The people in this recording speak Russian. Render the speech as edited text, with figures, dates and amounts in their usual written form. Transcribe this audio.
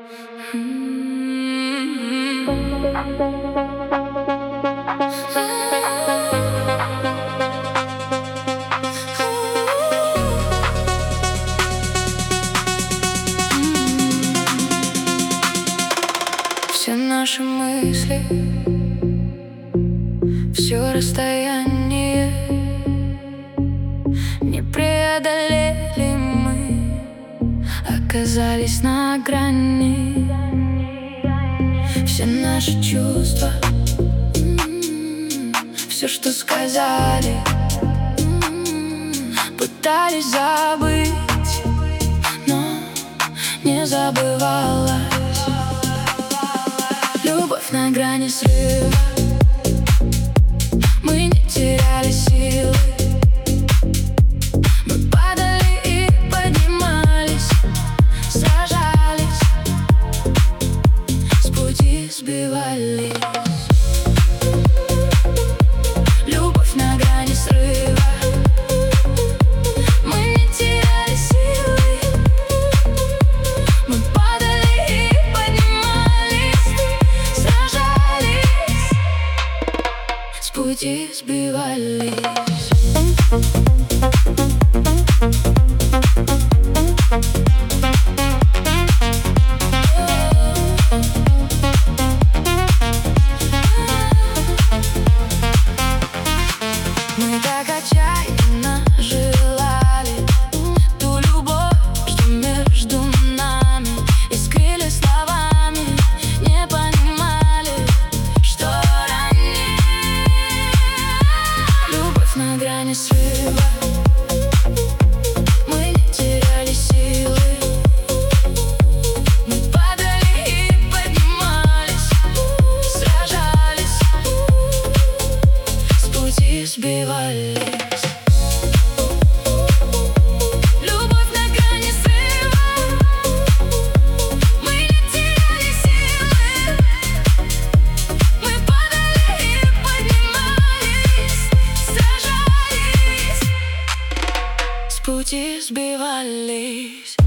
Все наши мысли, все расстояние не преодолели мы, оказались на грани. Все наши чувства, все, что сказали, пытались забыть, но не забывалась. Любовь на грани срыва, мы не теряли силы, мы падали и поднимались, сражались, с пути сбивались. Любовь на грани срыва, мы не теряли силы, мы падали и поднимались, сражались, с пути сбивались. Мы так отчаянно желали ту любовь, что между нами, искрили словами, не понимали, что ранее. Любовь на грани срыва, мы не теряли силы, мы падали и поднимались, сражались, с пути сбивались. Любовь на грани срыва, мы не теряли силы, мы падали и поднимались, сражались, с пути сбивались.